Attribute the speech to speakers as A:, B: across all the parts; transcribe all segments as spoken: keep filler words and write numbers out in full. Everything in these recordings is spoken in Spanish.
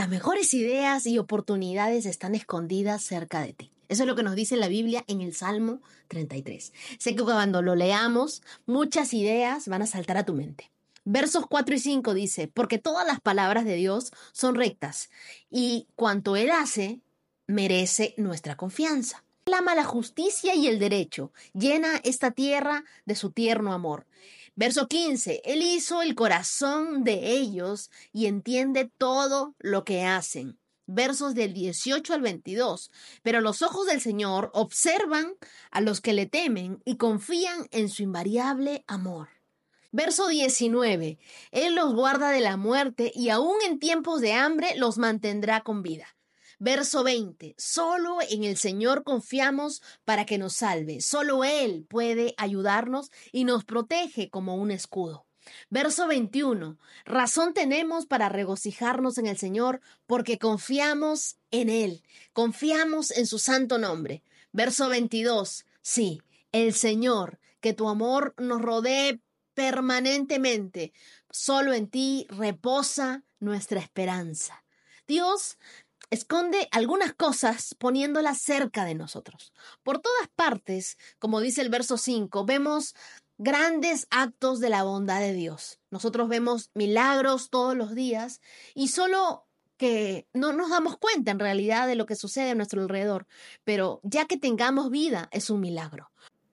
A: Las mejores ideas y oportunidades están escondidas cerca de ti. Eso es lo que nos dice la Biblia en el Salmo treinta y tres. Sé que cuando lo leamos, muchas ideas van a saltar a tu mente. Versos cuatro y cinco dice, porque todas las palabras de Dios son rectas y cuanto Él hace merece nuestra confianza. Él ama la justicia y el derecho, llena esta tierra de su tierno amor. Verso quince, Él hizo el corazón de ellos y entiende todo lo que hacen. Versos del dieciocho al veintidós, pero los ojos del Señor observan a los que le temen y confían en su invariable amor. Verso diecinueve, Él los guarda de la muerte y aún en tiempos de hambre los mantendrá con vida. Verso veinte, solo en el Señor confiamos para que nos salve. Solo Él puede ayudarnos y nos protege como un escudo. Verso veintiuno, razón tenemos para regocijarnos en el Señor porque confiamos en Él, confiamos en su santo nombre. Verso veintidós, sí, el Señor, que tu amor nos rodee permanentemente. Solo en ti reposa nuestra esperanza. Dios esconde algunas cosas poniéndolas cerca de nosotros. Por todas partes, como dice el verso cinco, vemos grandes actos de la bondad de Dios. Nosotros vemos milagros todos los días y solo que no nos damos cuenta en realidad de lo que sucede a nuestro alrededor. Pero ya que tengamos vida, es un milagro.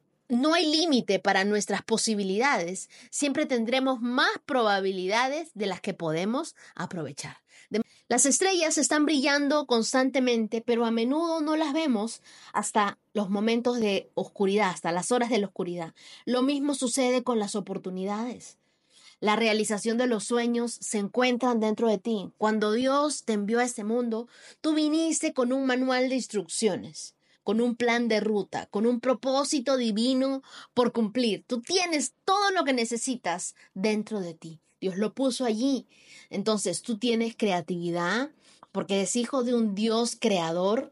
A: No hay límite para nuestras posibilidades. Siempre tendremos más probabilidades de las que podemos aprovechar. Las estrellas están brillando constantemente, pero a menudo no las vemos hasta los momentos de oscuridad, hasta las horas de la oscuridad. Lo mismo sucede con las oportunidades. La realización de los sueños se encuentran dentro de ti. Cuando Dios te envió a este mundo, tú viniste con un manual de instrucciones, con un plan de ruta, con un propósito divino por cumplir. Tú tienes todo lo que necesitas dentro de ti. Dios lo puso allí. Entonces tú tienes creatividad porque eres hijo de un Dios creador,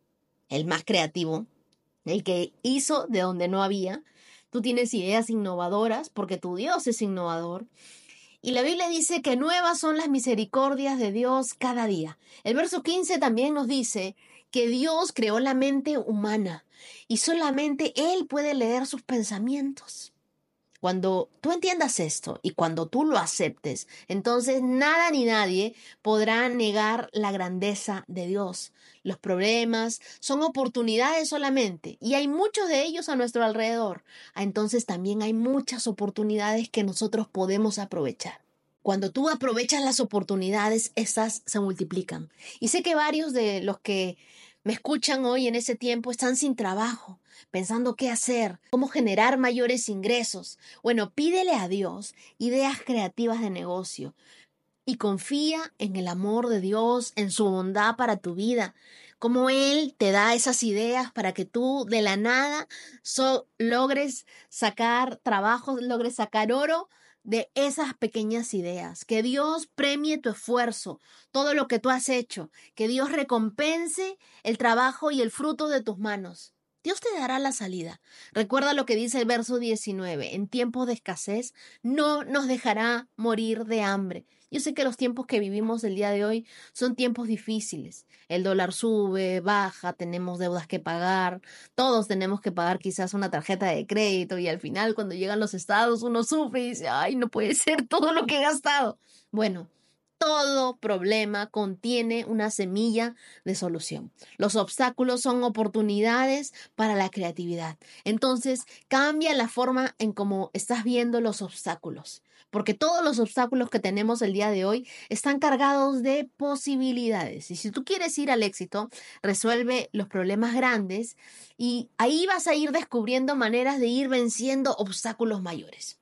A: el más creativo, el que hizo de donde no había. Tú tienes ideas innovadoras porque tu Dios es innovador. Y la Biblia dice que nuevas son las misericordias de Dios cada día. El verso quince también nos dice que Dios creó la mente humana y solamente Él puede leer sus pensamientos. Cuando tú entiendas esto y cuando tú lo aceptes, entonces nada ni nadie podrá negar la grandeza de Dios. Los problemas son oportunidades solamente y hay muchos de ellos a nuestro alrededor. Entonces también hay muchas oportunidades que nosotros podemos aprovechar. Cuando tú aprovechas las oportunidades, esas se multiplican. Y sé que varios de los que me escuchan hoy en ese tiempo están sin trabajo, pensando qué hacer, cómo generar mayores ingresos. Bueno, pídele a Dios ideas creativas de negocio y confía en el amor de Dios, en su bondad para tu vida, como Él te da esas ideas para que tú de la nada so logres sacar trabajo, logres sacar oro de esas pequeñas ideas. Que Dios premie tu esfuerzo, todo lo que tú has hecho, que Dios recompense el trabajo y el fruto de tus manos. Dios te dará la salida. Recuerda lo que dice el verso diecinueve. En tiempos de escasez no nos dejará morir de hambre. Yo sé que los tiempos que vivimos el día de hoy son tiempos difíciles. El dólar sube, baja, tenemos deudas que pagar. Todos tenemos que pagar quizás una tarjeta de crédito y al final cuando llegan los estados uno sufre y dice, ay, no puede ser todo lo que he gastado. Bueno, todo problema contiene una semilla de solución. Los obstáculos son oportunidades para la creatividad. Entonces, cambia la forma en cómo estás viendo los obstáculos, porque todos los obstáculos que tenemos el día de hoy están cargados de posibilidades. Y si tú quieres ir al éxito, resuelve los problemas grandes y ahí vas a ir descubriendo maneras de ir venciendo obstáculos mayores.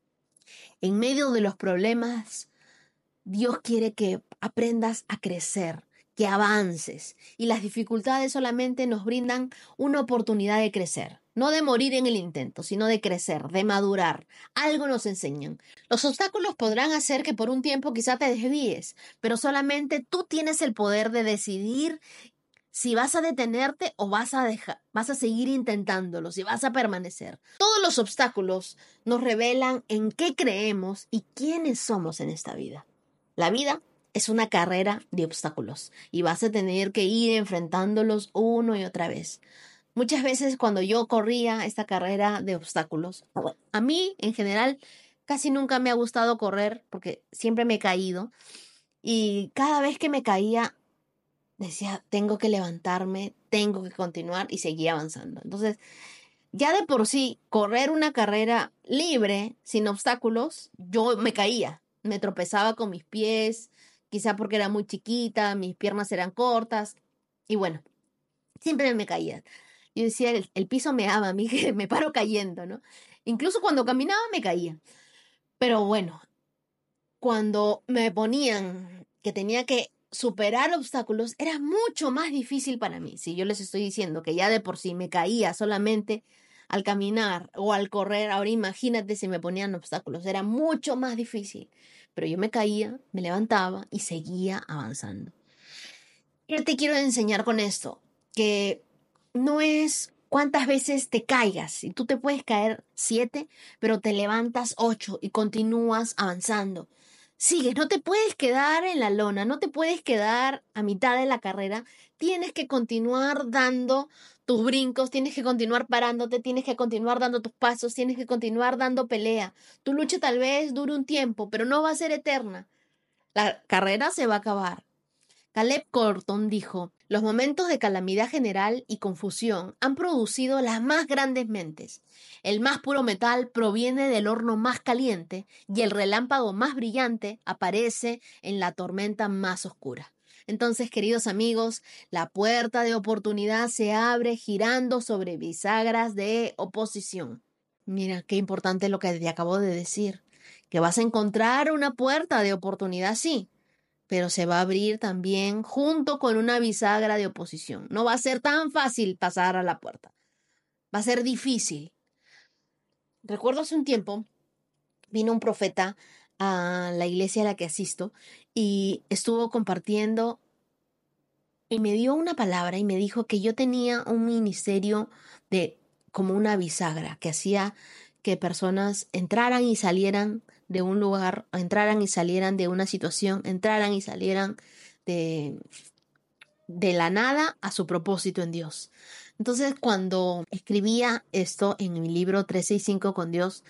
A: En medio de los problemas, Dios quiere que aprendas a crecer, que avances, y las dificultades solamente nos brindan una oportunidad de crecer, no de morir en el intento, sino de crecer, de madurar. Algo nos enseñan. Los obstáculos podrán hacer que por un tiempo quizá te desvíes, pero solamente tú tienes el poder de decidir si vas a detenerte o vas a dejar, vas a seguir intentándolo, si vas a permanecer. Todos los obstáculos nos revelan en qué creemos y quiénes somos en esta vida. La vida es una carrera de obstáculos y vas a tener que ir enfrentándolos uno y otra vez. Muchas veces cuando yo corría esta carrera de obstáculos, a mí en general casi nunca me ha gustado correr porque siempre me he caído y cada vez que me caía decía, tengo que levantarme, tengo que continuar y seguía avanzando. Entonces, ya de por sí, correr una carrera libre, sin obstáculos, yo me caía, me tropezaba con mis pies, quizá porque era muy chiquita, mis piernas eran cortas y bueno, siempre me caía. Yo decía, el, el piso me ama a mí, que me paro cayendo, ¿no? Incluso cuando caminaba me caía. Pero bueno, cuando me ponían que tenía que superar obstáculos, era mucho más difícil para mí. Si yo les estoy diciendo que ya de por sí me caía solamente al caminar o al correr, ahora imagínate si me ponían obstáculos, era mucho más difícil. Pero yo me caía, me levantaba y seguía avanzando. ¿Qué te quiero enseñar con esto? Que no es cuántas veces te caigas. Y tú te puedes caer siete, pero te levantas ocho y continúas avanzando. Sigues, no te puedes quedar en la lona, no te puedes quedar a mitad de la carrera. Tienes que continuar dando tus brincos, tienes que continuar parándote, tienes que continuar dando tus pasos, tienes que continuar dando pelea. Tu lucha tal vez dure un tiempo, pero no va a ser eterna. La carrera se va a acabar. Caleb Corton dijo, los momentos de calamidad general y confusión han producido las más grandes mentes. El más puro metal proviene del horno más caliente y el relámpago más brillante aparece en la tormenta más oscura. Entonces, queridos amigos, la puerta de oportunidad se abre girando sobre bisagras de oposición. Mira, qué importante lo que te acabo de decir, que vas a encontrar una puerta de oportunidad, sí, pero se va a abrir también junto con una bisagra de oposición. No va a ser tan fácil pasar a la puerta. Va a ser difícil. Recuerdo hace un tiempo, vino un profeta a la iglesia a la que asisto y estuvo compartiendo y me dio una palabra y me dijo que yo tenía un ministerio de como una bisagra que hacía que personas entraran y salieran de un lugar, entraran y salieran de una situación, entraran y salieran de, de la nada a su propósito en Dios. Entonces, cuando escribía esto en mi libro trescientos sesenta y cinco con Dios,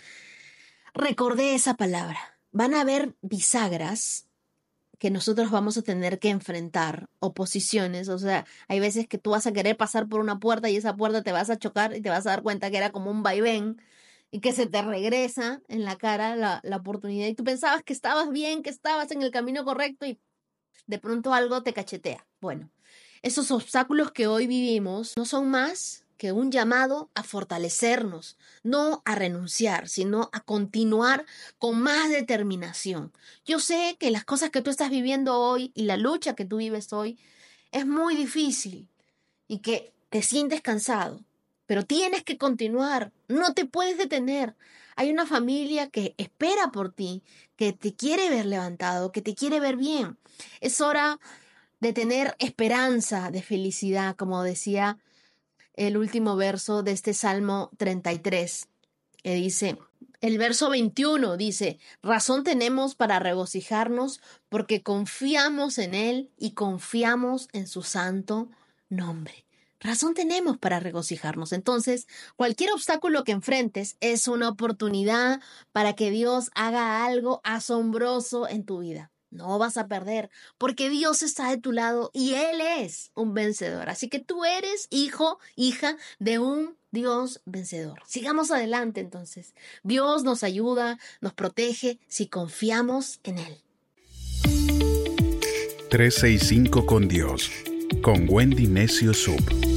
A: recordé esa palabra. Van a haber bisagras que nosotros vamos a tener que enfrentar, oposiciones, o sea, hay veces que tú vas a querer pasar por una puerta y esa puerta te vas a chocar y te vas a dar cuenta que era como un vaivén y que se te regresa en la cara la, la oportunidad y tú pensabas que estabas bien, que estabas en el camino correcto y de pronto algo te cachetea. Bueno, esos obstáculos que hoy vivimos no son más que un llamado a fortalecernos, no a renunciar, sino a continuar con más determinación. Yo sé que las cosas que tú estás viviendo hoy y la lucha que tú vives hoy es muy difícil y que te sientes cansado, pero tienes que continuar, no te puedes detener. Hay una familia que espera por ti, que te quiere ver levantado, que te quiere ver bien. Es hora de tener esperanza, de felicidad, como decía el último verso de este Salmo treinta y tres, que dice, el verso veintiuno dice, razón tenemos para regocijarnos porque confiamos en Él y confiamos en su santo nombre. Razón tenemos para regocijarnos. Entonces, cualquier obstáculo que enfrentes es una oportunidad para que Dios haga algo asombroso en tu vida. No vas a perder, porque Dios está de tu lado y Él es un vencedor. Así que tú eres hijo, hija de un Dios vencedor. Sigamos adelante entonces. Dios nos ayuda, nos protege si confiamos en Él.
B: trescientos sesenta y cinco con Dios, con Wendy Necio Sub.